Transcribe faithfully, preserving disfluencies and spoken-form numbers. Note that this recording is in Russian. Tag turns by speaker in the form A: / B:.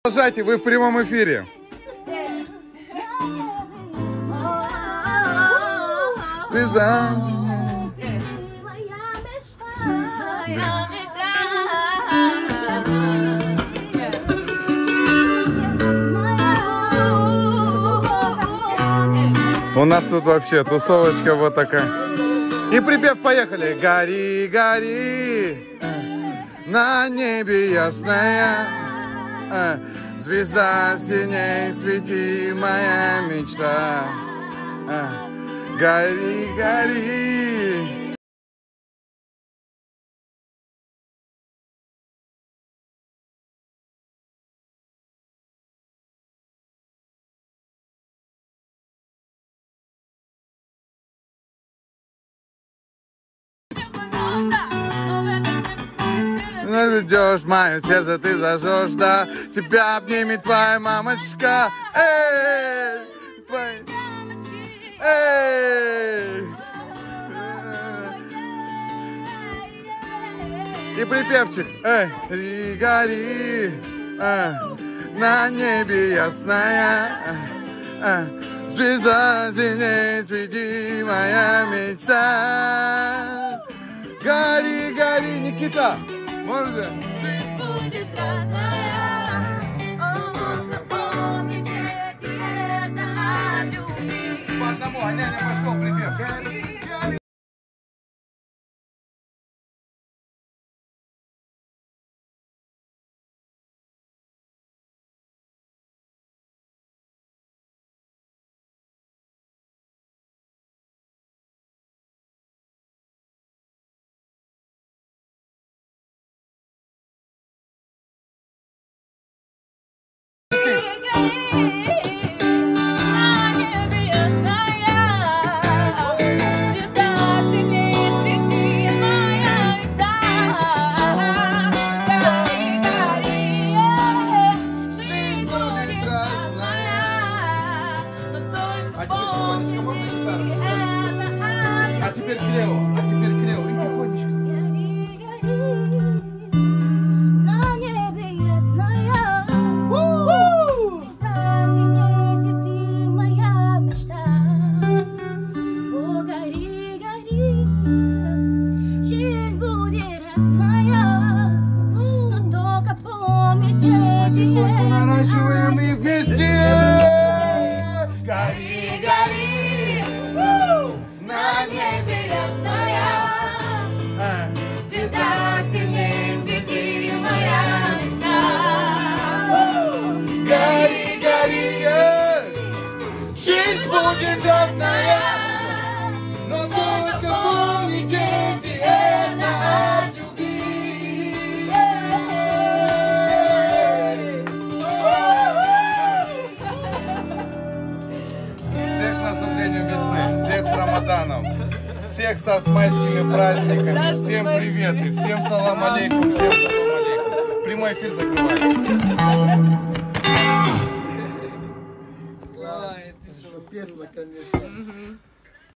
A: Продолжайте, вы в прямом эфире. Звезда. У нас тут вообще тусовочка вот такая. И припев, поехали. Гори, гори, на небе ясная, звезда синей, свети, моя мечта. Гори, гори. Идешь, мое сердце ты зажжешь, да, тебя обнимет твоя мамочка. Эй, твоя... Эй. И припевчик. Эй, гори, гори, на небе ясная, звезда синей, свети, моя мечта. Гори, гори, Никита. Можно?
B: Жизнь будет разная, только помните это о любви.
A: По одному, а няня пошел, припев. Гори, гори. А теперь Клео, а теперь Клео, и тихонечко.
B: Гори, гори, на небе ясная, звезда синей, свети, моя мечта. О, гори, гори, жизнь будет разная, но только помните
A: Потихоньку наращиваем и вместе. Гори,
B: гори, на небе ясная, звезда сильней, свети, моя мечта.
A: гори, гори, жизнь будет разная, но только помните это от любви. Всех с наступлением весны, всех с Рамаданом, всех со, с майскими праздниками, всем привет и всем салам алейкум, всем салам алейкум. Прямой эфир закрывается.
C: Ай, ты что, песня, конечно.